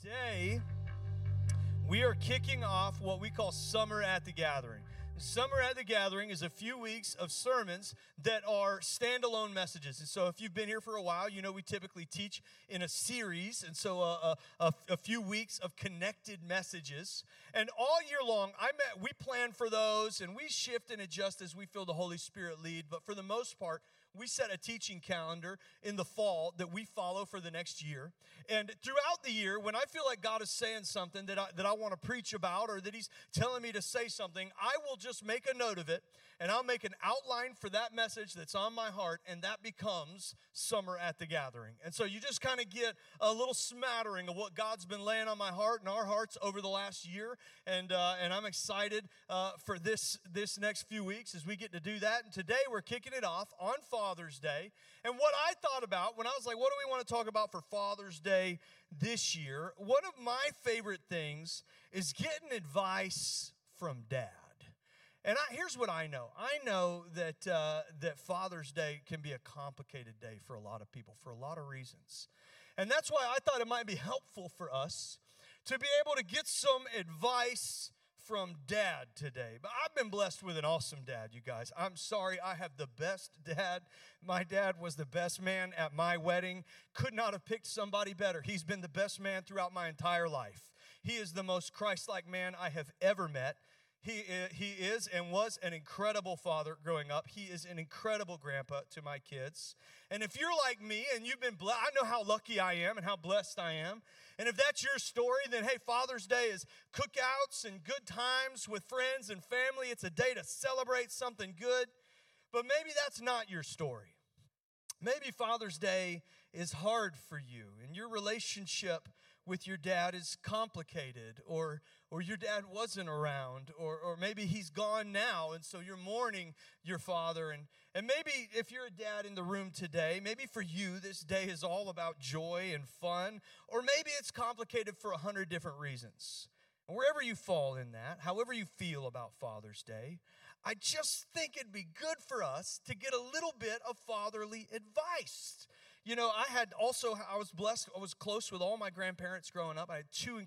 Today, we are kicking off what we call Summer at the Gathering. Summer at the Gathering is a few weeks of sermons that are standalone messages. And so if you've been here for a while, you know we typically teach in a series. And so a few weeks of connected messages. And all year long, we plan for those and we shift and adjust as we feel the Holy Spirit lead. But for the most part, we set a teaching calendar in the fall that we follow for the next year. And throughout the year, when I feel like God is saying something that I want to preach about or that He's telling me to say something, I will just make a note of it, and I'll make an outline for that message that's on my heart, and that becomes Summer at the Gathering. And so you just kind of get a little smattering of what God's been laying on my heart and our hearts over the last year. And I'm excited for this next few weeks as we get to do that. And today we're kicking it off on Father's Day. And what I thought about when I was like, what do we want to talk about for Father's Day this year? One of my favorite things is getting advice from Dad. And here's what I know. I know that Father's Day can be a complicated day for a lot of people for a lot of reasons. And that's why I thought it might be helpful for us to be able to get some advice from Dad today. But I've been blessed with an awesome dad, you guys. I'm sorry, I have the best dad. My dad was the best man at my wedding. Could not have picked somebody better. He's been the best man throughout my entire life. He is the most Christ-like man I have ever met. He is and was an incredible father growing up. He is an incredible grandpa to my kids. And if you're like me and you've been blessed, I know how lucky I am and how blessed I am. And if that's your story, then hey, Father's Day is cookouts and good times with friends and family. It's a day to celebrate something good. But maybe that's not your story. Maybe Father's Day is hard for you and your relationship with your dad is complicated, or your dad wasn't around, or maybe he's gone now, and so you're mourning your father. And maybe if you're a dad in the room today, maybe for you this day is all about joy and fun, or maybe it's complicated for 100 different reasons. And wherever you fall in that, however you feel about Father's Day, I just think it'd be good for us to get a little bit of fatherly advice. You know, I was blessed. I was close with all my grandparents growing up. I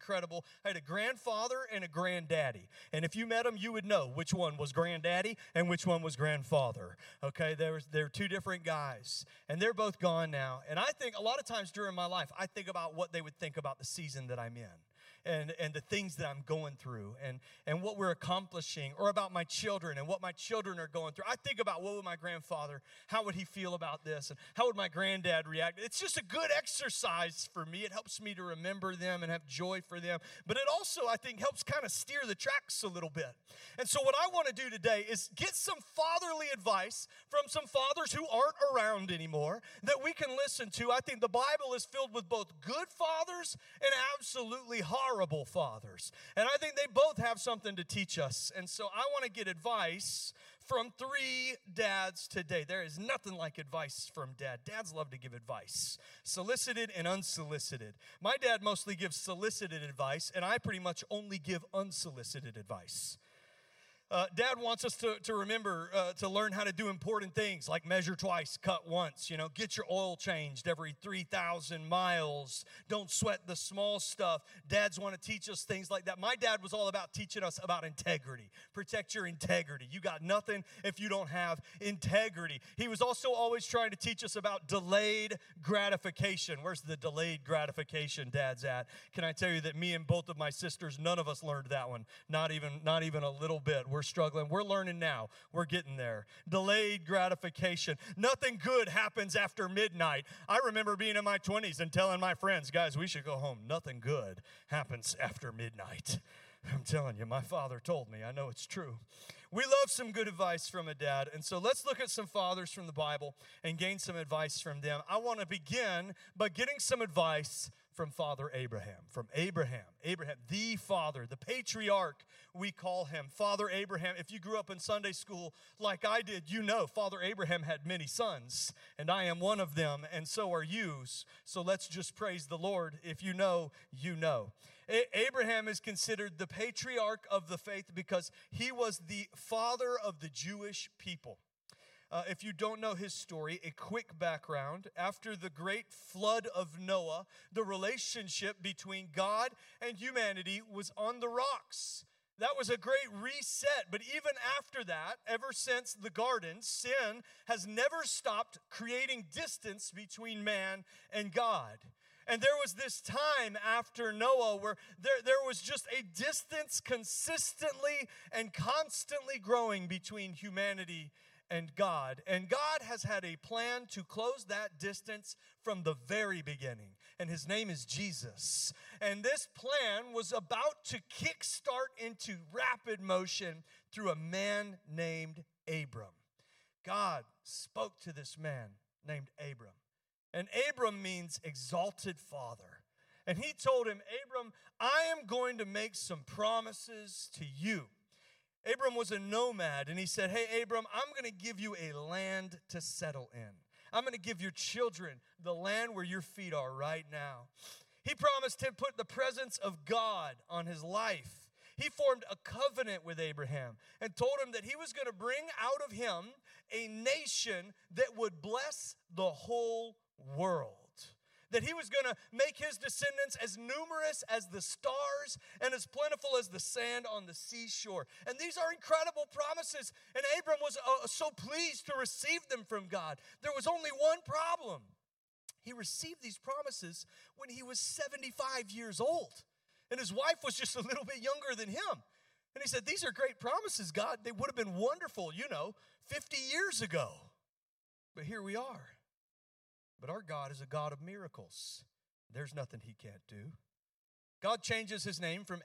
had a grandfather and a granddaddy. And if you met them, you would know which one was granddaddy and which one was grandfather. Okay, they're two different guys. And they're both gone now. And I think a lot of times during my life, I think about what they would think about the season that I'm in. And the things that I'm going through and what we're accomplishing, or about my children and what my children are going through. I think about what would my grandfather, how would he feel about this, and how would my granddad react. It's just a good exercise for me. It helps me to remember them and have joy for them. But it also, I think, helps kind of steer the tracks a little bit. And so what I want to do today is get some fatherly advice from some fathers who aren't around anymore that we can listen to. I think the Bible is filled with both good fathers and absolutely horrible fathers. And I think they both have something to teach us. And so I want to get advice from 3 dads today. There is nothing like advice from dad. Dads love to give advice, solicited and unsolicited. My dad mostly gives solicited advice, and I pretty much only give unsolicited advice. Dad wants us to remember to learn how to do important things like measure twice, cut once, get your oil changed every 3,000 miles. Don't sweat the small stuff. Dads want to teach us things like that. My dad was all about teaching us about integrity. Protect your integrity. You got nothing if you don't have integrity. He was also always trying to teach us about delayed gratification. Where's the delayed gratification dad's at? Can I tell you that me and both of my sisters, none of us learned that one. Not even a little bit. We're struggling. We're learning now. We're getting there. Delayed gratification. Nothing good happens after midnight. I remember being in my 20s and telling my friends, guys, we should go home. Nothing good happens after midnight. I'm telling you, my father told me. I know it's true. We love some good advice from a dad. And so let's look at some fathers from the Bible and gain some advice from them. I want to begin by getting some advice from Father Abraham. From Abraham, the father, the patriarch, we call him. Father Abraham, if you grew up in Sunday school like I did, you know Father Abraham had many sons, and I am one of them, and so are you. So let's just praise the Lord. If you know, you know. Abraham is considered the patriarch of the faith because he was the father of the Jewish people. if you don't know his story, a quick background. After the great flood of Noah, the relationship between God and humanity was on the rocks. That was a great reset. But even after that, ever since the garden, sin has never stopped creating distance between man and God. And there was this time after Noah where there was just a distance consistently and constantly growing between humanity and God. And God has had a plan to close that distance from the very beginning. And his name is Jesus. And this plan was about to kickstart into rapid motion through a man named Abram. God spoke to this man named Abram. And Abram means exalted father. And he told him, Abram, I am going to make some promises to you. Abram was a nomad, and he said, hey, Abram, I'm going to give you a land to settle in. I'm going to give your children the land where your feet are right now. He promised to put the presence of God on his life. He formed a covenant with Abraham and told him that he was going to bring out of him a nation that would bless the whole world. That he was going to make his descendants as numerous as the stars and as plentiful as the sand on the seashore. And these are incredible promises. And Abram was so pleased to receive them from God. There was only one problem. He received these promises when he was 75 years old. And his wife was just a little bit younger than him. And he said, these are great promises, God. They would have been wonderful, 50 years ago. But here we are. But our God is a God of miracles. There's nothing he can't do. God changes his name from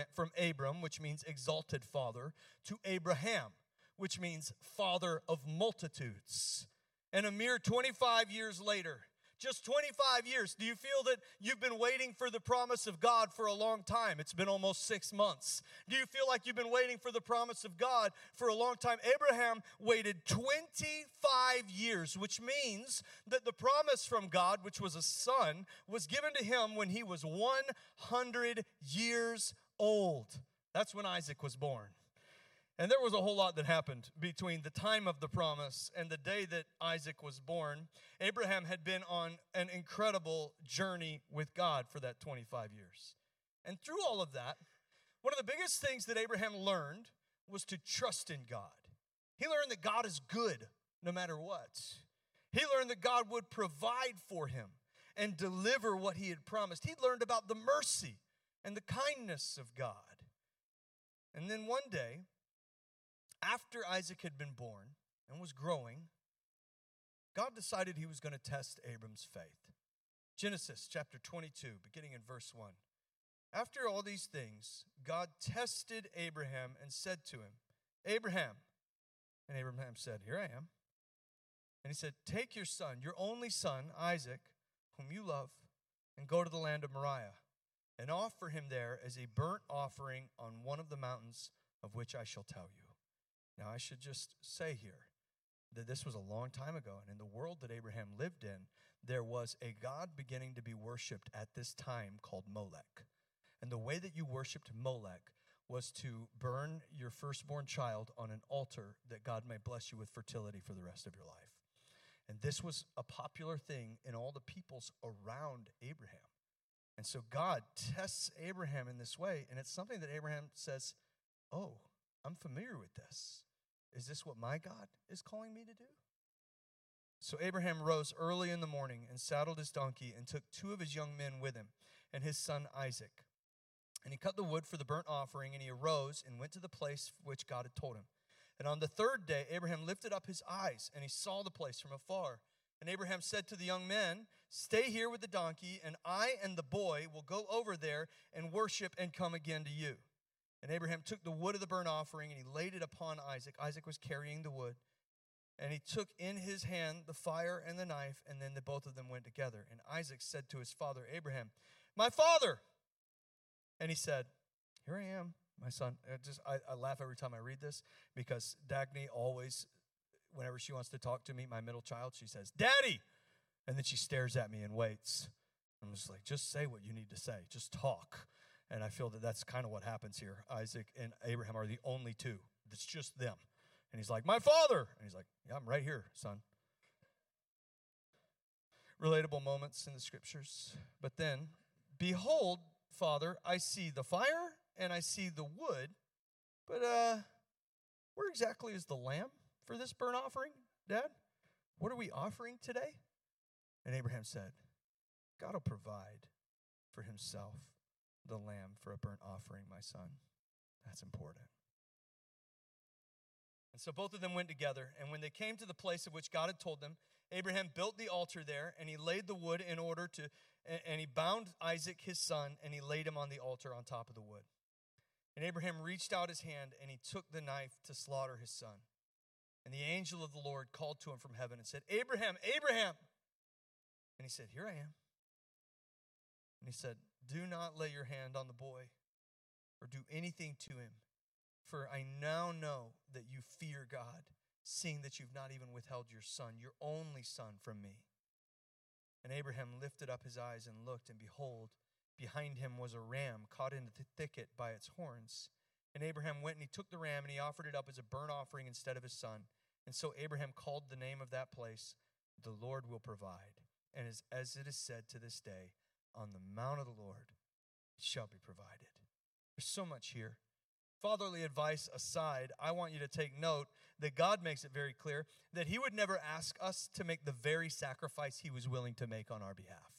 Abram, which means exalted father, to Abraham, which means father of multitudes. And a mere 25 years later, just 25 years, do you feel that you've been waiting for the promise of God for a long time? It's been almost 6 months. Do you feel like you've been waiting for the promise of God for a long time? Abraham waited 25 years, which means that the promise from God, which was a son, was given to him when he was 100 years old. That's when Isaac was born. And there was a whole lot that happened between the time of the promise and the day that Isaac was born. Abraham had been on an incredible journey with God for that 25 years. And through all of that, one of the biggest things that Abraham learned was to trust in God. He learned that God is good no matter what. He learned that God would provide for him and deliver what he had promised. He learned about the mercy and the kindness of God. And then one day, after Isaac had been born and was growing, God decided he was going to test Abram's faith. Genesis chapter 22, beginning in verse 1. After all these things, God tested Abraham and said to him, Abraham. And Abraham said, here I am. And he said, take your son, your only son, Isaac, whom you love, and go to the land of Moriah, and offer him there as a burnt offering on one of the mountains of which I shall tell you. Now, I should just say here that this was a long time ago, and in the world that Abraham lived in, there was a god beginning to be worshipped at this time called Molech. And the way that you worshipped Molech was to burn your firstborn child on an altar that God may bless you with fertility for the rest of your life. And this was a popular thing in all the peoples around Abraham. And so God tests Abraham in this way, and it's something that Abraham says, oh, I'm familiar with this. Is this what my God is calling me to do? So Abraham rose early in the morning and saddled his donkey and took 2 of his young men with him and his son Isaac. And he cut the wood for the burnt offering, and he arose and went to the place which God had told him. And on the 3rd day, Abraham lifted up his eyes, and he saw the place from afar. And Abraham said to the young men, stay here with the donkey, and I and the boy will go over there and worship and come again to you. And Abraham took the wood of the burnt offering, and he laid it upon Isaac. Isaac was carrying the wood. And he took in his hand the fire and the knife, and then both of them went together. And Isaac said to his father Abraham, my father! And he said, here I am, my son. I laugh every time I read this, because Dagny always, whenever she wants to talk to me, my middle child, she says, Daddy! And then she stares at me and waits. I'm just like, just say what you need to say. Just talk. And I feel that that's kind of what happens here. Isaac and Abraham are the only two. It's just them. And he's like, my father. And he's like, yeah, I'm right here, son. Relatable moments in the scriptures. But then, behold, Father, I see the fire and I see the wood, but where exactly is the lamb for this burnt offering, Dad? What are we offering today? And Abraham said, God will provide for himself the lamb for a burnt offering, my son. That's important. And so both of them went together, and when they came to the place of which God had told them, Abraham built the altar there, and he laid the wood in order to, and he bound Isaac his son, and he laid him on the altar on top of the wood. And Abraham reached out his hand, and he took the knife to slaughter his son. And the angel of the Lord called to him from heaven and said, Abraham, Abraham. And he said, here I am. And he said, do not lay your hand on the boy or do anything to him, for I now know that you fear God, seeing that you've not even withheld your son, your only son, from me. And Abraham lifted up his eyes and looked, and behold, behind him was a ram caught in the thicket by its horns. And Abraham went and he took the ram and he offered it up as a burnt offering instead of his son. And so Abraham called the name of that place, the Lord will provide. And as it is said to this day, on the mount of the Lord it shall be provided. There's so much here. Fatherly advice aside, I want you to take note that God makes it very clear that he would never ask us to make the very sacrifice he was willing to make on our behalf.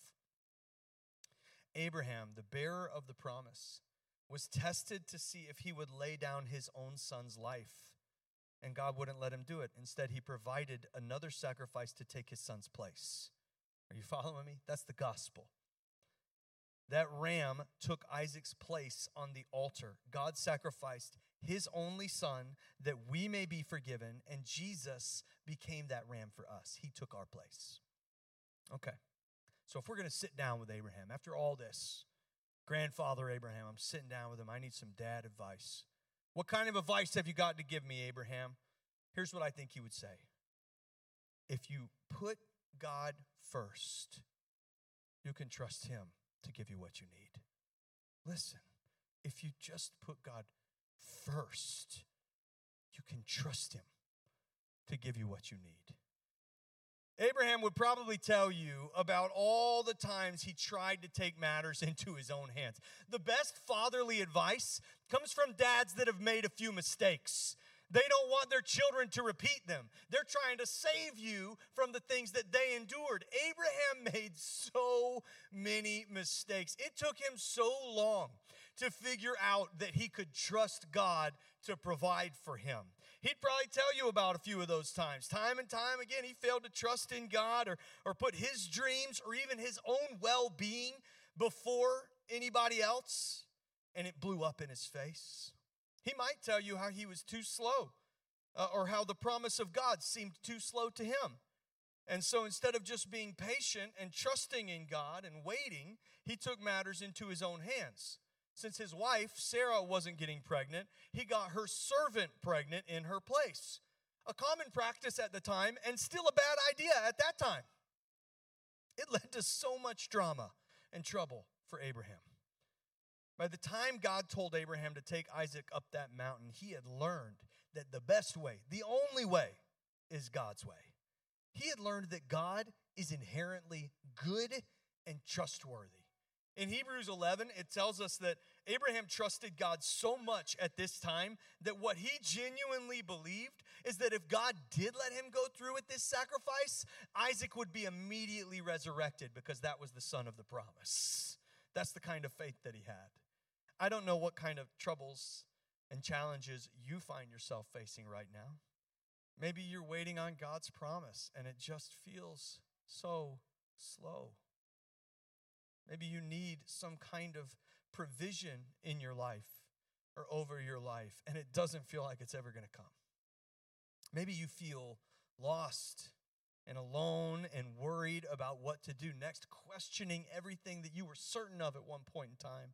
Abraham, the bearer of the promise, was tested to see if he would lay down his own son's life, and God wouldn't let him do it. Instead, he provided another sacrifice to take his son's place. Are you following me? That's the gospel. That ram took Isaac's place on the altar. God sacrificed his only son that we may be forgiven, and Jesus became that ram for us. He took our place. Okay, so if we're going to sit down with Abraham, after all this, grandfather Abraham, I'm sitting down with him. I need some dad advice. What kind of advice have you got to give me, Abraham? Here's what I think he would say. If you put God first, you can trust him to give you what you need. Listen, if you just put God first, you can trust him to give you what you need. Abraham would probably tell you about all the times he tried to take matters into his own hands. The best fatherly advice comes from dads that have made a few mistakes. They don't want their children to repeat them. They're trying to save you from the things that they endured. Abraham made so many mistakes. It took him so long to figure out that he could trust God to provide for him. He'd probably tell you about a few of those times. Time and time again, he failed to trust in God or put his dreams or even his own well-being before anybody else, and it blew up in his face. He might tell you how he was too slow or how the promise of God seemed too slow to him. And so instead of just being patient and trusting in God and waiting, he took matters into his own hands. Since his wife, Sarah, wasn't getting pregnant, he got her servant pregnant in her place. A common practice at the time and still a bad idea at that time. It led to so much drama and trouble for Abraham. By the time God told Abraham to take Isaac up that mountain, he had learned that the best way, the only way, is God's way. He had learned that God is inherently good and trustworthy. In Hebrews 11, it tells us that Abraham trusted God so much at this time that what he genuinely believed is that if God did let him go through with this sacrifice, Isaac would be immediately resurrected because that was the son of the promise. That's the kind of faith that he had. I don't know what kind of troubles and challenges you find yourself facing right now. Maybe you're waiting on God's promise and it just feels so slow. Maybe you need some kind of provision in your life or over your life, and it doesn't feel like it's ever going to come. Maybe you feel lost and alone and worried about what to do next, questioning everything that you were certain of at one point in time.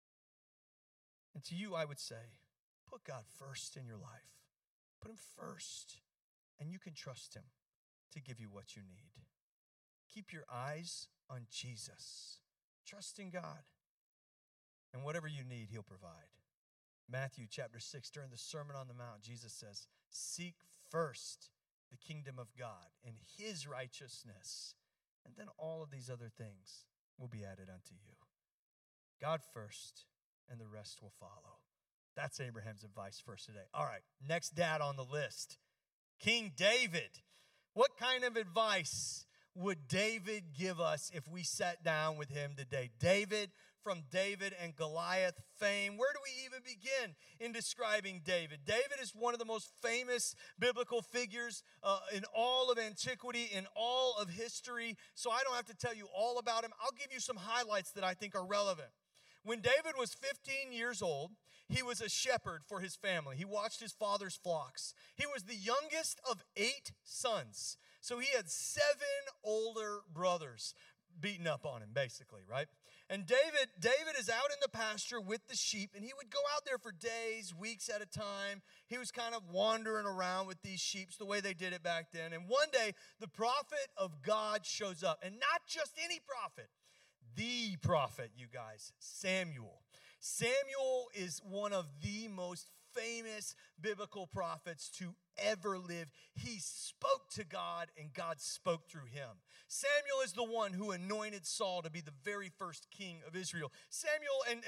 And to you, I would say, put God first in your life. Put him first, and you can trust him to give you what you need. Keep your eyes on Jesus. Trust in God. And whatever you need, he'll provide. Matthew chapter 6, during the Sermon on the Mount, Jesus says, seek first the kingdom of God and his righteousness, and then all of these other things will be added unto you. God first, and the rest will follow. That's Abraham's advice for us today. All right, next dad on the list, King David. What kind of advice would David give us if we sat down with him today? David, from David and Goliath fame. Where do we even begin in describing David? David is one of the most famous biblical figures in all of antiquity, in all of history. So I don't have to tell you all about him. I'll give you some highlights that I think are relevant. When David was 15 years old, he was a shepherd for his family. He watched his father's flocks. He was the youngest of 8 sons. So he had 7 older brothers beating up on him, basically, right? And David is out in the pasture with the sheep, and he would go out there for days, weeks at a time. He was kind of wandering around with these sheep the way they did it back then. And one day, the prophet of God shows up, and not just any prophet, the prophet, you guys, Samuel. Samuel is one of the most famous biblical prophets to ever live. He spoke to God, and God spoke through him. Samuel is the one who anointed Saul to be the very first king of Israel. Samuel and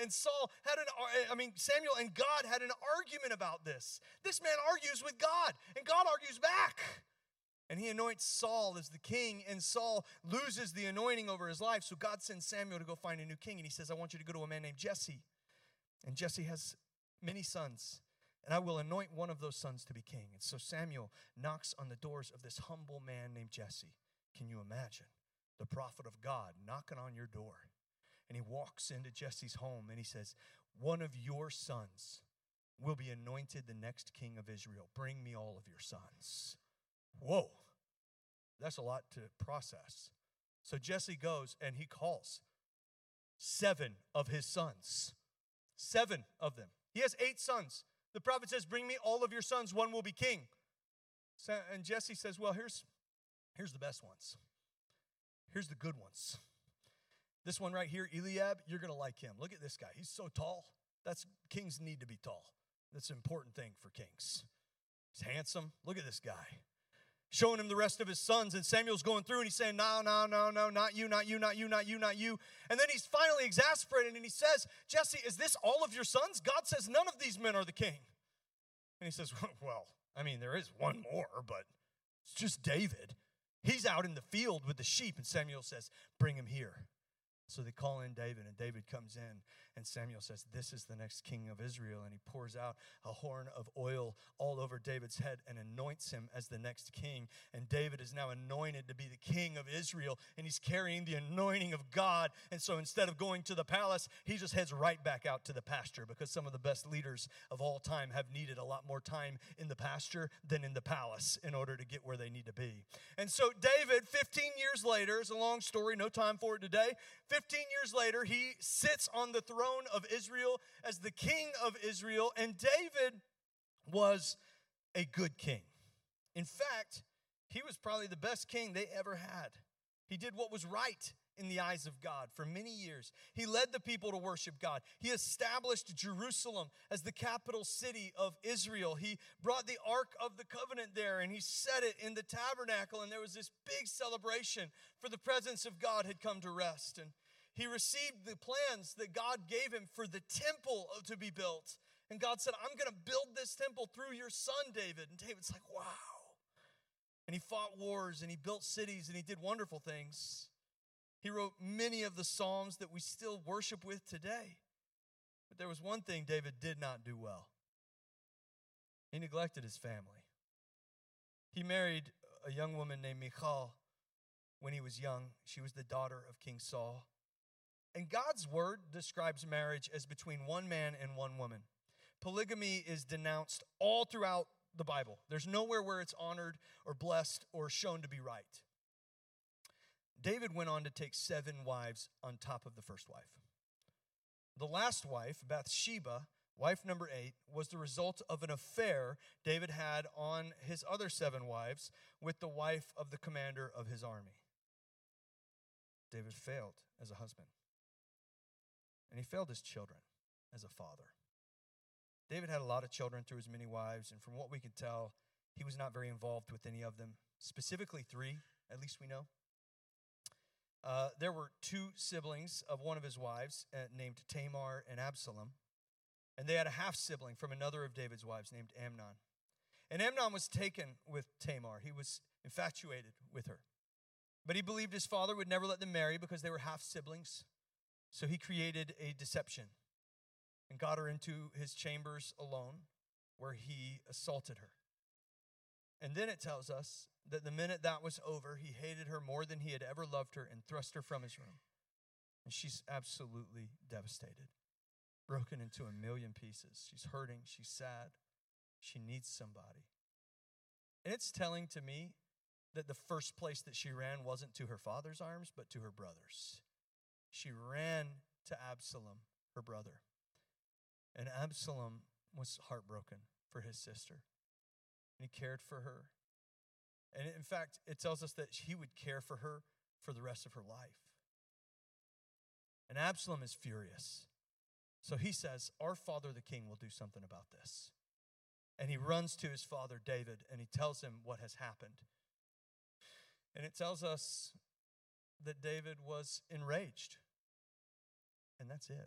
God had an argument about this. This man argues with God, and God argues back. And he anoints Saul as the king, and Saul loses the anointing over his life. So God sends Samuel to go find a new king, and he says, I want you to go to a man named Jesse. And Jesse has many sons, and I will anoint one of those sons to be king. And so Samuel knocks on the doors of this humble man named Jesse. Can you imagine the prophet of God knocking on your door? And he walks into Jesse's home, and he says, one of your sons will be anointed the next king of Israel. Bring me all of your sons. Whoa, that's a lot to process. So Jesse goes and he calls 7 of his sons. 7 of them. He has 8 sons. The prophet says, bring me all of your sons, one will be king. And Jesse says, well, here's the best ones. Here's the good ones. This one right here, Eliab, you're going to like him. Look at this guy. He's so tall. Kings need to be tall. That's an important thing for kings. He's handsome. Look at this guy. Showing him the rest of his sons, and Samuel's going through, and he's saying, no, not you, not you, not you, not you, not you. And then he's finally exasperated, and he says, Jesse, is this all of your sons? God says none of these men are the king. And he says, well, I mean, there is one more, but it's just David. He's out in the field with the sheep, and Samuel says, bring him here. So they call in David, and David comes in, and Samuel says, this is the next king of Israel. And he pours out a horn of oil all over David's head and anoints him as the next king. And David is now anointed to be the king of Israel, and he's carrying the anointing of God. And so instead of going to the palace, he just heads right back out to the pasture, because some of the best leaders of all time have needed a lot more time in the pasture than in the palace in order to get where they need to be. And so David, 15 years later, it's a long story, no time for it today, 15 years later, he sits on the throne of Israel as the king of Israel, and David was a good king. In fact, he was probably the best king they ever had. He did what was right in the eyes of God for many years. He led the people to worship God. He established Jerusalem as the capital city of Israel. He brought the Ark of the Covenant there, and he set it in the tabernacle, and there was this big celebration, for the presence of God had come to rest. And he received the plans that God gave him for the temple to be built. And God said, I'm going to build this temple through your son, David. And David's like, wow. And he fought wars, and he built cities, and he did wonderful things. He wrote many of the Psalms that we still worship with today. But there was one thing David did not do well. He neglected his family. He married a young woman named Michal when he was young. She was the daughter of King Saul. And God's word describes marriage as between one man and one woman. Polygamy is denounced all throughout the Bible. There's nowhere where it's honored or blessed or shown to be right. David went on to take 7 wives on top of the first wife. The last wife, Bathsheba, wife number 8, was the result of an affair David had on his other 7 wives with the wife of the commander of his army. David failed as a husband. And he failed his children as a father. David had a lot of children through his many wives, and from what we can tell, he was not very involved with any of them, specifically 3, at least we know. There were 2 siblings of one of his wives named Tamar and Absalom, and they had a half-sibling from another of David's wives named Amnon. And Amnon was taken with Tamar. He was infatuated with her. But he believed his father would never let them marry because they were half-siblings. So he created a deception and got her into his chambers alone, where he assaulted her. And then it tells us that the minute that was over, he hated her more than he had ever loved her and thrust her from his room. And she's absolutely devastated, broken into a million pieces. She's hurting, she's sad, she needs somebody. And it's telling to me that the first place that she ran wasn't to her father's arms, but to her brother's. She ran to Absalom, her brother. And Absalom was heartbroken for his sister. And he cared for her. And in fact, it tells us that he would care for her for the rest of her life. And Absalom is furious. So he says, our father the king will do something about this. And he runs to his father David and he tells him what has happened. And it tells us that David was enraged. And that's it.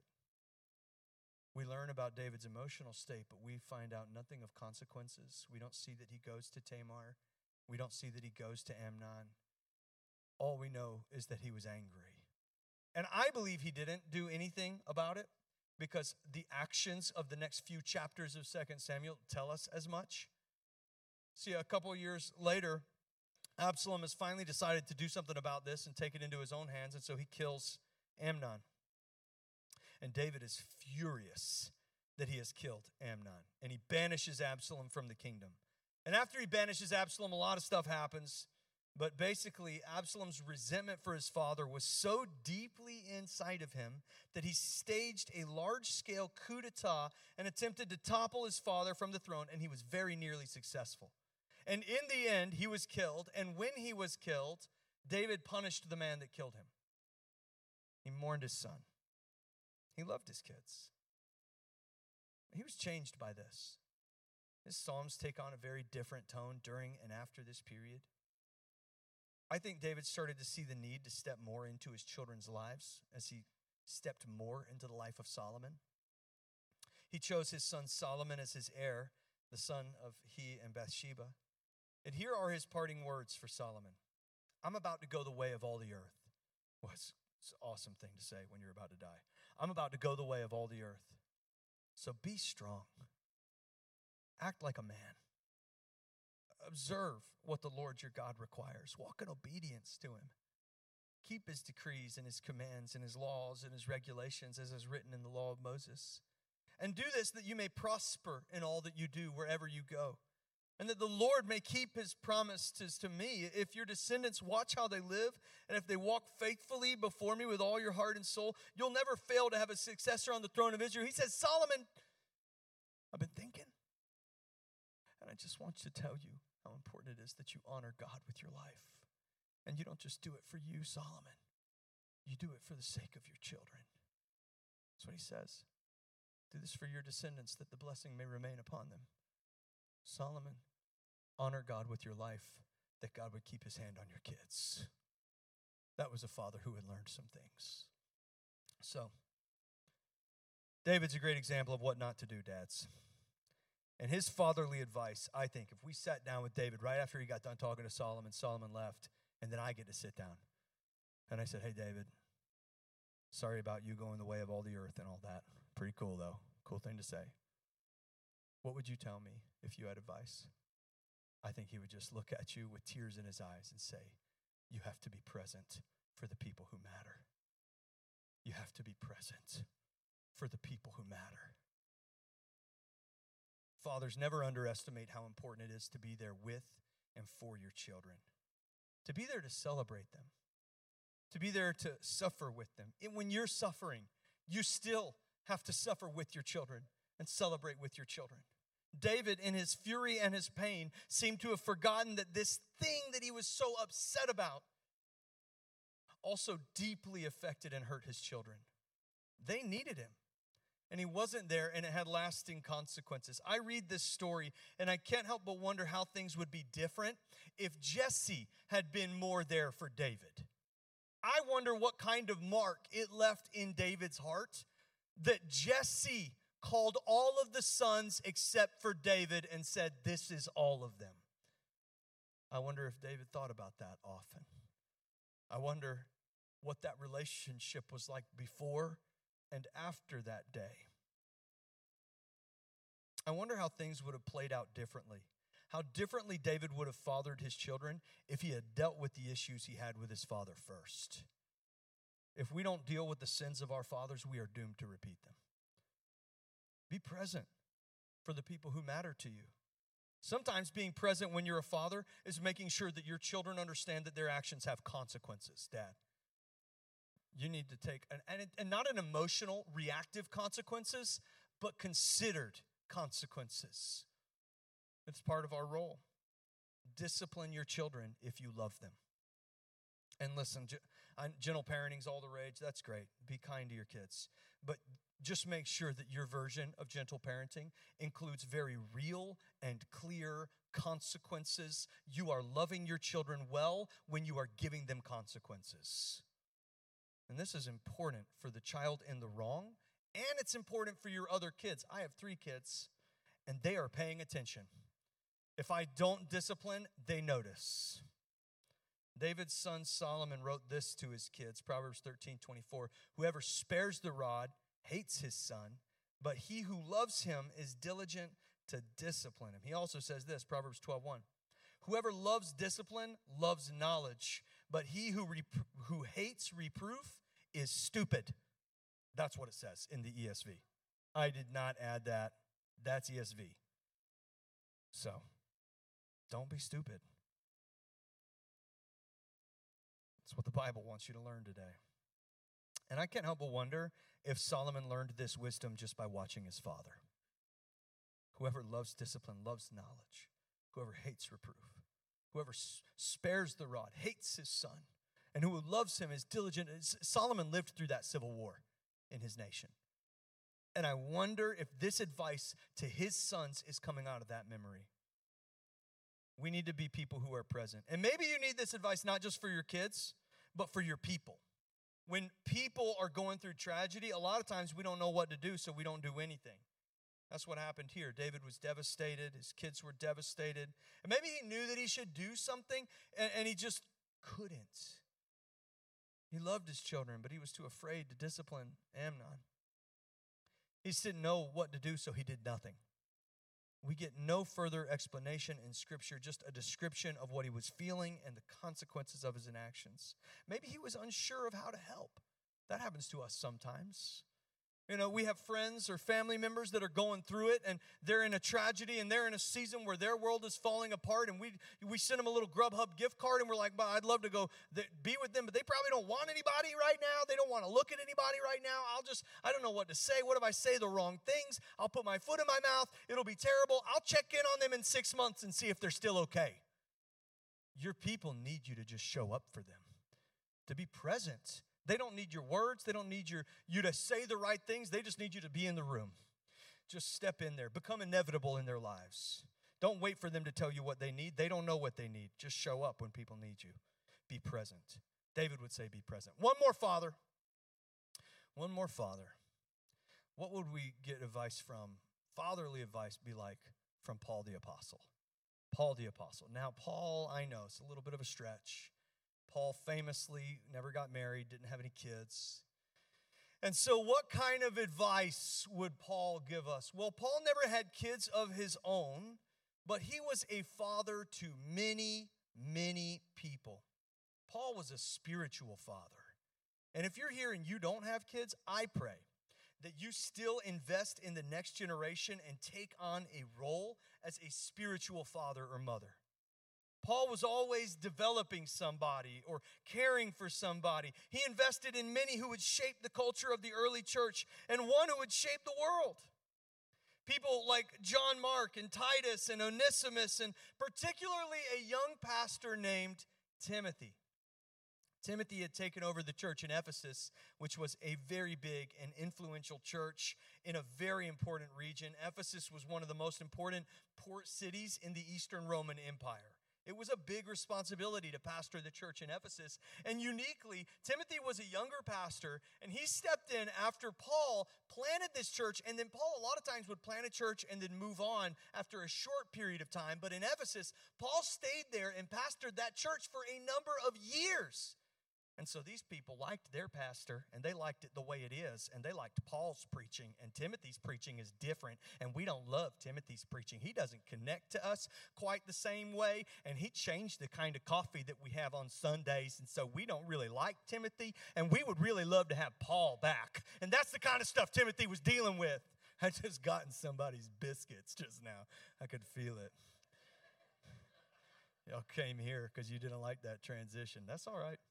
We learn about David's emotional state, but we find out nothing of consequences. We don't see that he goes to Tamar. We don't see that he goes to Amnon. All we know is that he was angry. And I believe he didn't do anything about it because the actions of the next few chapters of 2 Samuel tell us as much. See, a couple of years later, Absalom has finally decided to do something about this and take it into his own hands, and so he kills Amnon. And David is furious that he has killed Amnon, and he banishes Absalom from the kingdom. And after he banishes Absalom, a lot of stuff happens, but basically Absalom's resentment for his father was so deeply inside of him that he staged a large-scale coup d'etat and attempted to topple his father from the throne, and he was very nearly successful. And in the end, he was killed. And when he was killed, David punished the man that killed him. He mourned his son. He loved his kids. He was changed by this. His Psalms take on a very different tone during and after this period. I think David started to see the need to step more into his children's lives as he stepped more into the life of Solomon. He chose his son Solomon as his heir, the son of he and Bathsheba. And here are his parting words for Solomon. I'm about to go the way of all the earth. Well, it's an awesome thing to say when you're about to die. I'm about to go the way of all the earth. So be strong. Act like a man. Observe what the Lord your God requires. Walk in obedience to him. Keep his decrees and his commands and his laws and his regulations as is written in the law of Moses. And do this that you may prosper in all that you do wherever you go. And that the Lord may keep his promises to me. If your descendants watch how they live, and if they walk faithfully before me with all your heart and soul, you'll never fail to have a successor on the throne of Israel. He says, Solomon, I've been thinking. And I just want to tell you how important it is that you honor God with your life. And you don't just do it for you, Solomon. You do it for the sake of your children. That's what he says. Do this for your descendants, that the blessing may remain upon them. Solomon, honor God with your life, that God would keep his hand on your kids. That was a father who had learned some things. So, David's a great example of what not to do, dads. And his fatherly advice, I think, if we sat down with David right after he got done talking to Solomon, Solomon left, and then I get to sit down. And I said, hey, David, sorry about you going the way of all the earth and all that. Pretty cool, though. Cool thing to say. What would you tell me if you had advice? I think he would just look at you with tears in his eyes and say, you have to be present for the people who matter. You have to be present for the people who matter. Fathers, never underestimate how important it is to be there with and for your children. To be there to celebrate them. To be there to suffer with them. And when you're suffering, you still have to suffer with your children and celebrate with your children. David, in his fury and his pain, seemed to have forgotten that this thing that he was so upset about also deeply affected and hurt his children. They needed him. and he wasn't there, and it had lasting consequences. I read this story, and I can't help but wonder how things would be different if Jesse had been more there for David. I wonder what kind of mark it left in David's heart that Jesse called all of the sons except for David and said, this is all of them. I wonder if David thought about that often. I wonder what that relationship was like before and after that day. I wonder how things would have played out differently. How differently David would have fathered his children if he had dealt with the issues he had with his father first. If we don't deal with the sins of our fathers, we are doomed to repeat them. Be present for the people who matter to you. Sometimes being present when you're a father is making sure that your children understand that their actions have consequences, Dad. You need to take, and not an emotional, reactive consequences, but considered consequences. It's part of our role. Discipline your children if you love them. And listen, gentle parenting's all the rage. That's great. Be kind to your kids. But just make sure that your version of gentle parenting includes very real and clear consequences. You are loving your children well when you are giving them consequences. And this is important for the child in the wrong, and it's important for your other kids. I have 3 kids, and they are paying attention. If I don't discipline, they notice. David's son Solomon wrote this to his kids, Proverbs 13:24. Whoever spares the rod hates his son, but he who loves him is diligent to discipline him. He also says this, Proverbs 12:1. Whoever loves discipline loves knowledge, but he who hates reproof is stupid. That's what it says in the ESV. I did not add that. That's ESV. So, don't be stupid. That's what the Bible wants you to learn today. And I can't help but wonder if Solomon learned this wisdom just by watching his father. Whoever loves discipline loves knowledge. Whoever hates reproof. Whoever spares the rod hates his son. And who loves him is diligent. Solomon lived through that civil war in his nation. And I wonder if this advice to his sons is coming out of that memory. We need to be people who are present. And maybe you need this advice not just for your kids, but for your people. When people are going through tragedy, a lot of times we don't know what to do, so we don't do anything. That's what happened here. David was devastated. His kids were devastated. And maybe he knew that he should do something, and he just couldn't. He loved his children, but he was too afraid to discipline Amnon. He just didn't know what to do, so he did nothing. We get no further explanation in Scripture, just a description of what he was feeling and the consequences of his inactions. Maybe he was unsure of how to help. That happens to us sometimes. You know, we have friends or family members that are going through it, and they're in a tragedy, and they're in a season where their world is falling apart, and we send them a little Grubhub gift card, and we're like, well, I'd love to go be with them, but they probably don't want anybody right now. They don't want to look at anybody right now. I don't know what to say. What if I say the wrong things? I'll put my foot in my mouth. It'll be terrible. I'll check in on them in 6 months and see if they're still okay. Your people need you to just show up for them, to be present. They don't need your words. They don't need you to say the right things. They just need you to be in the room. Just step in there. Become inevitable in their lives. Don't wait for them to tell you what they need. They don't know what they need. Just show up when people need you. Be present. David would say be present. One more father. One more father. What would we get advice from? Fatherly advice be like from Paul the Apostle. Paul the Apostle. Now, Paul, I know, it's a little bit of a stretch. Paul famously never got married, didn't have any kids. And so what kind of advice would Paul give us? Well, Paul never had kids of his own, but he was a father to many, many people. Paul was a spiritual father. And if you're here and you don't have kids, I pray that you still invest in the next generation and take on a role as a spiritual father or mother. Paul was always developing somebody or caring for somebody. He invested in many who would shape the culture of the early church and one who would shape the world. People like John Mark and Titus and Onesimus, and particularly a young pastor named Timothy. Timothy had taken over the church in Ephesus, which was a very big and influential church in a very important region. Ephesus was one of the most important port cities in the Eastern Roman Empire. It was a big responsibility to pastor the church in Ephesus. And uniquely, Timothy was a younger pastor, and he stepped in after Paul planted this church. And then Paul, a lot of times, would plant a church and then move on after a short period of time. But in Ephesus, Paul stayed there and pastored that church for a number of years. And so these people liked their pastor, and they liked it the way it is, and they liked Paul's preaching, and Timothy's preaching is different, and we don't love Timothy's preaching. He doesn't connect to us quite the same way, and he changed the kind of coffee that we have on Sundays, and so we don't really like Timothy, and we would really love to have Paul back. And that's the kind of stuff Timothy was dealing with. I just got in somebody's biscuits just now. I could feel it. Y'all came here because you didn't like that transition. That's all right.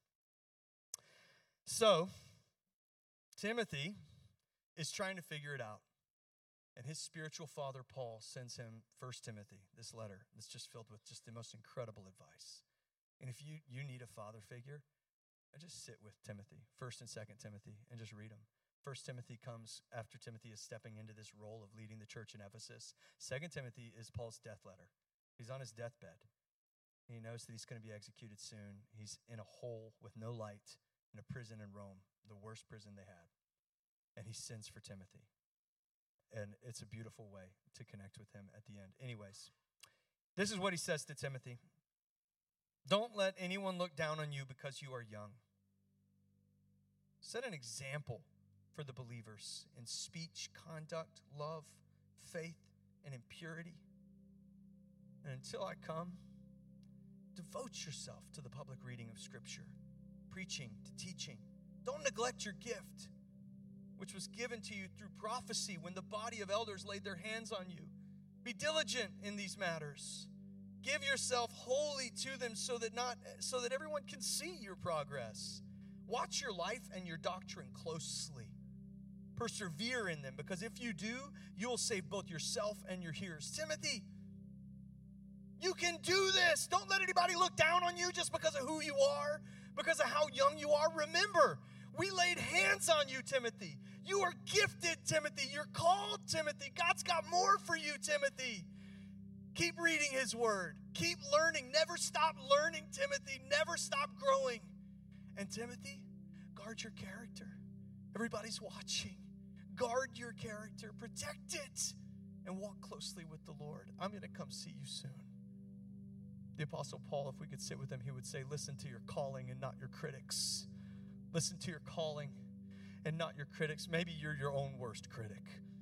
So, Timothy is trying to figure it out. And his spiritual father, Paul, sends him 1 Timothy, this letter that's just filled with just the most incredible advice. And if you need a father figure, just sit with Timothy, 1 and 2 Timothy, and just read them. 1 Timothy comes after Timothy is stepping into this role of leading the church in Ephesus. 2 Timothy is Paul's death letter. He's on his deathbed. He knows that he's going to be executed soon. He's in a hole with no light, in a prison in Rome, the worst prison they had. And he sends for Timothy. And it's a beautiful way to connect with him at the end. Anyways, this is what he says to Timothy. Don't let anyone look down on you because you are young. Set an example for the believers in speech, conduct, love, faith, and in purity. And until I come, devote yourself to the public reading of Scripture, preaching, to teaching. Don't neglect your gift, which was given to you through prophecy when the body of elders laid their hands on you. Be diligent in these matters. Give yourself wholly to them so that everyone can see your progress. Watch your life and your doctrine closely. Persevere in them, because if you do, you will save both yourself and your hearers. Timothy, you can do this. Don't let anybody look down on you just because of who you are, because of how young you are. Remember, we laid hands on you, Timothy. You are gifted, Timothy. You're called, Timothy. God's got more for you, Timothy. Keep reading his word. Keep learning. Never stop learning, Timothy. Never stop growing. And Timothy, guard your character. Everybody's watching. Guard your character. Protect it. And walk closely with the Lord. I'm going to come see you soon. The Apostle Paul, if we could sit with him, he would say, listen to your calling and not your critics. Listen to your calling and not your critics. Maybe you're your own worst critic.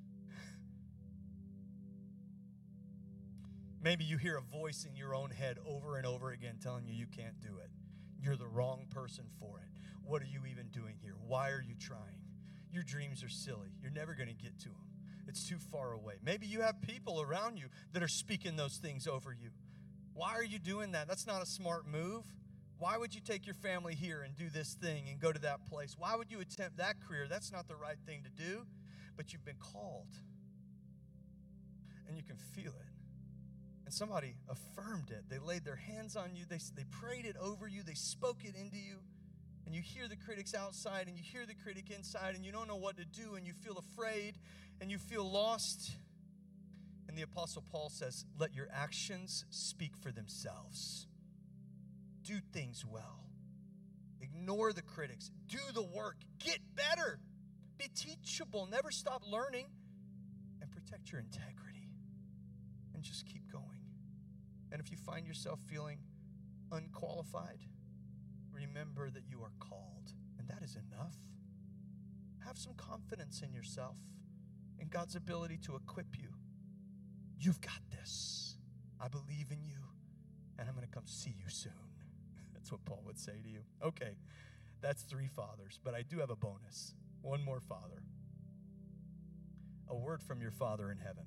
Maybe you hear a voice in your own head over and over again telling you can't do it. You're the wrong person for it. What are you even doing here? Why are you trying? Your dreams are silly. You're never going to get to them. It's too far away. Maybe you have people around you that are speaking those things over you. Why are you doing that? That's not a smart move. Why would you take your family here and do this thing and go to that place? Why would you attempt that career? That's not the right thing to do. But you've been called. And you can feel it. And somebody affirmed it. They laid their hands on you. They prayed it over you. They spoke it into you. And you hear the critics outside and you hear the critic inside and you don't know what to do and you feel afraid and you feel lost. And the Apostle Paul says, let your actions speak for themselves. Do things well. Ignore the critics. Do the work. Get better. Be teachable. Never stop learning. And protect your integrity. And just keep going. And if you find yourself feeling unqualified, remember that you are called. And that is enough. Have some confidence in yourself and God's ability to equip you. You've got this. I believe in you. And I'm going to come see you soon. That's what Paul would say to you. Okay, that's 3 fathers, but I do have a bonus. One more father. A word from your Father in heaven.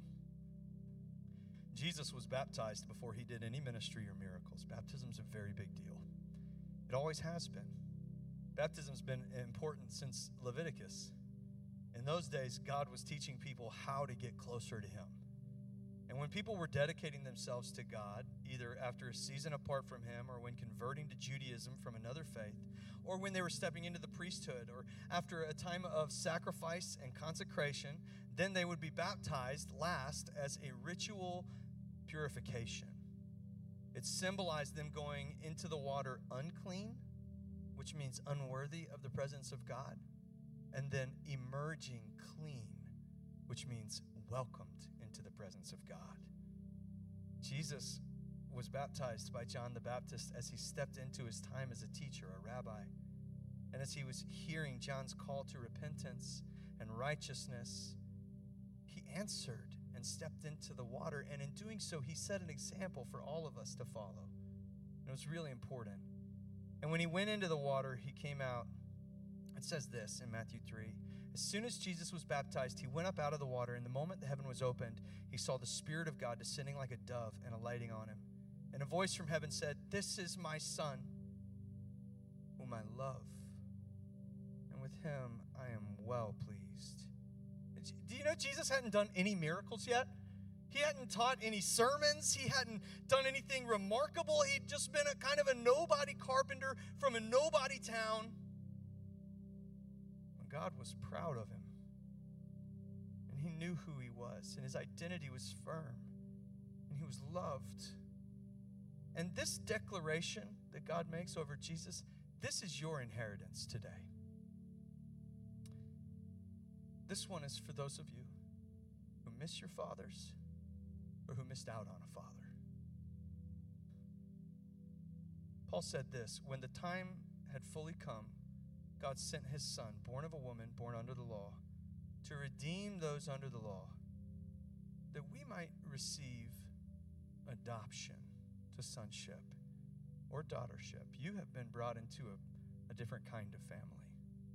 Jesus was baptized before he did any ministry or miracles. Baptism's a very big deal. It always has been. Baptism's been important since Leviticus. In those days, God was teaching people how to get closer to him. And when people were dedicating themselves to God, either after a season apart from Him or when converting to Judaism from another faith, or when they were stepping into the priesthood, or after a time of sacrifice and consecration, then they would be baptized last as a ritual purification. It symbolized them going into the water unclean, which means unworthy of the presence of God, and then emerging clean, which means welcomed into the presence of God. Jesus was baptized by John the Baptist as he stepped into his time as a teacher, a rabbi, and as he was hearing John's call to repentance and righteousness, he answered and stepped into the water, and in doing so, he set an example for all of us to follow. And it was really important. And when he went into the water, he came out. It says this in Matthew 3. As soon as Jesus was baptized, he went up out of the water, and the moment the heaven was opened, he saw the Spirit of God descending like a dove and alighting on him. And a voice from heaven said, "This is my Son, whom I love, and with him I am well pleased." Do you know Jesus hadn't done any miracles yet? He hadn't taught any sermons. He hadn't done anything remarkable. He'd just been a kind of a nobody carpenter from a nobody town. And God was proud of him. And he knew who he was, and his identity was firm, and he was loved. And this declaration that God makes over Jesus, this is your inheritance today. This one is for those of you who miss your fathers or who missed out on a father. Paul said this, when the time had fully come, God sent his Son, born of a woman, born under the law, to redeem those under the law, that we might receive adoption to sonship or daughtership. You have been brought into a different kind of family.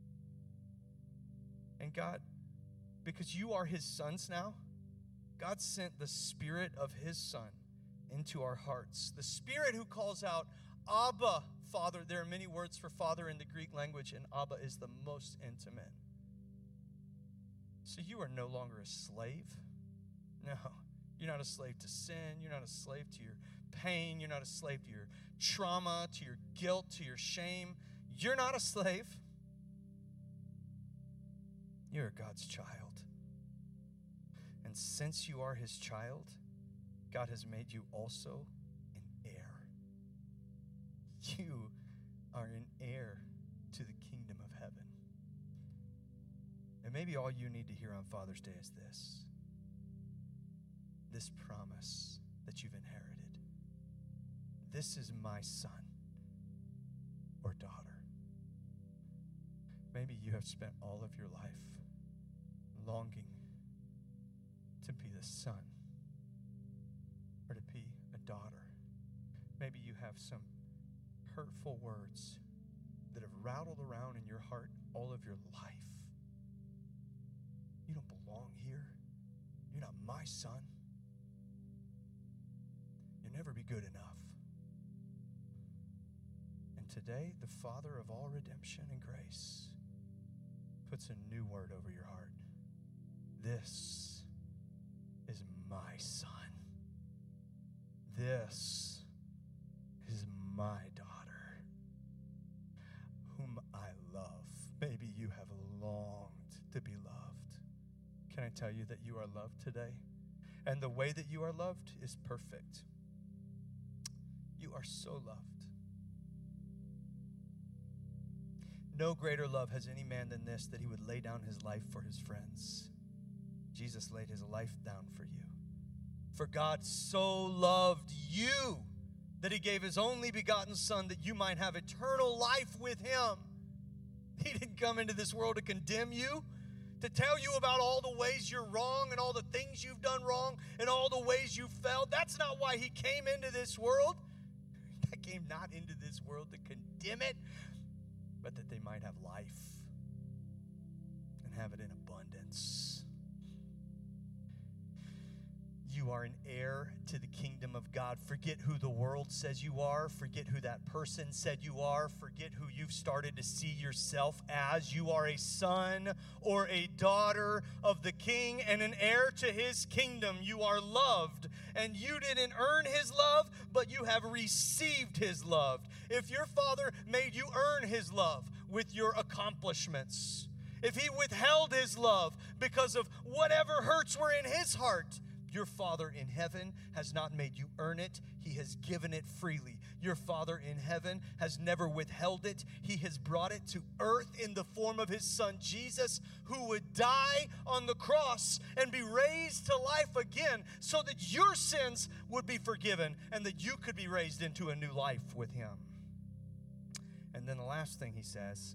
And God, because you are his sons now, God sent the Spirit of his Son into our hearts. The Spirit who calls out, Abba, Father. There are many words for Father in the Greek language, and Abba is the most intimate. So you are no longer a slave. No, you're not a slave to sin. You're not a slave to your pain. You're not a slave to your trauma, to your guilt, to your shame. You're not a slave. You're God's child. And since you are his child, God has made you also an heir. You are an heir to the kingdom of heaven. And maybe all you need to hear on Father's Day is this promise that you've inherited. This is my son or daughter. Maybe you have spent all of your life longing to be the son or to be a daughter. Maybe you have some hurtful words that have rattled around in your heart all of your life. You don't belong here. You're not my son. You'll never be good enough. And today, the Father of all redemption and grace puts a new word over your heart. This is my son. This is my daughter, whom I love. Maybe you have longed to be loved. Can I tell you that you are loved today? And the way that you are loved is perfect. You are so loved. No greater love has any man than this, that he would lay down his life for his friends. Jesus laid his life down for you. For God so loved you that he gave his only begotten Son that you might have eternal life with him. He didn't come into this world to condemn you, to tell you about all the ways you're wrong and all the things you've done wrong and all the ways you failed. That's not why he came into this world. He came not into this world to condemn it, but that they might have life and have it in abundance. You are an heir to the kingdom of God. Forget who the world says you are. Forget who that person said you are. Forget who you've started to see yourself as. You are a son or a daughter of the King and an heir to his kingdom. You are loved and you didn't earn his love, but you have received his love. If your father made you earn his love with your accomplishments, if he withheld his love because of whatever hurts were in his heart, your Father in heaven has not made you earn it. He has given it freely. Your Father in heaven has never withheld it. He has brought it to earth in the form of his Son Jesus, who would die on the cross and be raised to life again so that your sins would be forgiven and that you could be raised into a new life with him. And then the last thing he says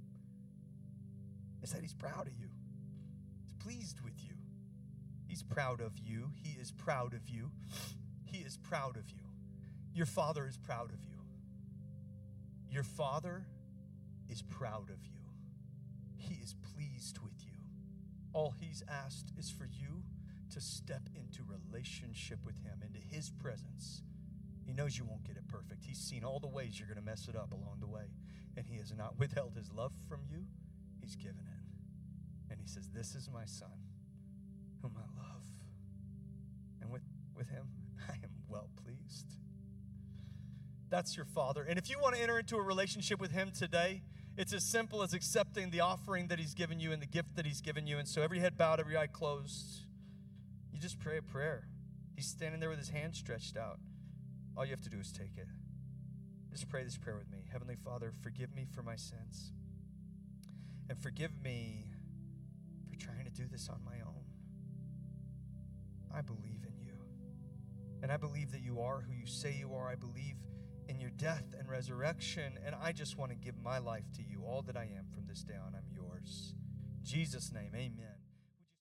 is that he's proud of you. He's pleased with you. He's proud of you. He is proud of you. He is proud of you. Your Father is proud of you. Your Father is proud of you. He is pleased with you. All he's asked is for you to step into relationship with him, into his presence. He knows you won't get it perfect. He's seen all the ways you're going to mess it up along the way, and he has not withheld his love from you. He's given it. And he says, this is my Son, whom I love. And with him, I am well pleased. That's your Father. And if you want to enter into a relationship with him today, it's as simple as accepting the offering that he's given you and the gift that he's given you. And so every head bowed, every eye closed, you just pray a prayer. He's standing there with his hand stretched out. All you have to do is take it. Just pray this prayer with me. Heavenly Father, forgive me for my sins. And forgive me for trying to do this on my own. I believe in you. And I believe that you are who you say you are. I believe in your death and resurrection. And I just want to give my life to you. All that I am from this day on, I'm yours. In Jesus' name, amen.